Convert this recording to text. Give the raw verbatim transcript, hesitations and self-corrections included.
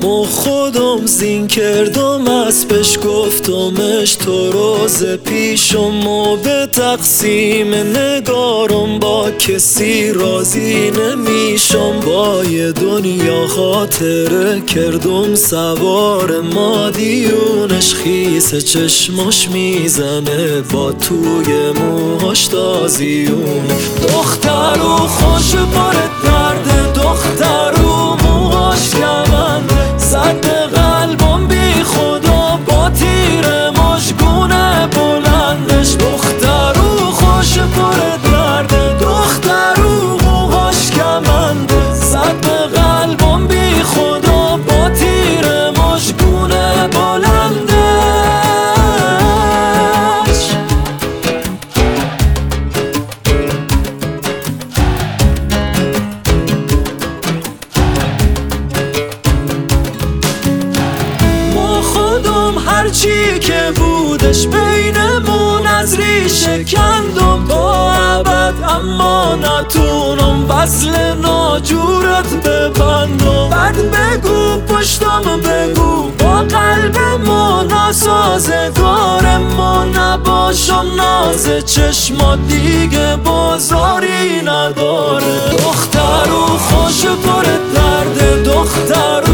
مو خودم زین کردم اسبش گفتمش تو روز پیشم و به تقسیم نگارم با کسی راضی نمیشم. با یه دنیا خاطره کردم سوار مادیونش خیس چشمش میزنه با توی موهاش تازیون. دخترو خوش پر درد، دخترو موهاش کمنده، زد به قلبم بی خدا با تیر مشگونه بلندش. دخترو خوش پر درد، دخترو موهاش کمنده، زد به قلبم بی خدا با تیر مشگونه بلندش. هرچی که بودش بینمون از ریشه کندم با ابد، اما نتونم وصل ناجورت ببندم. بعد بگو پشتم بگو با قلب ما ناسازگار ما نباشم، ناز چشمات دیگه بازاری نداره. دخترو خوش پر درد، دخترو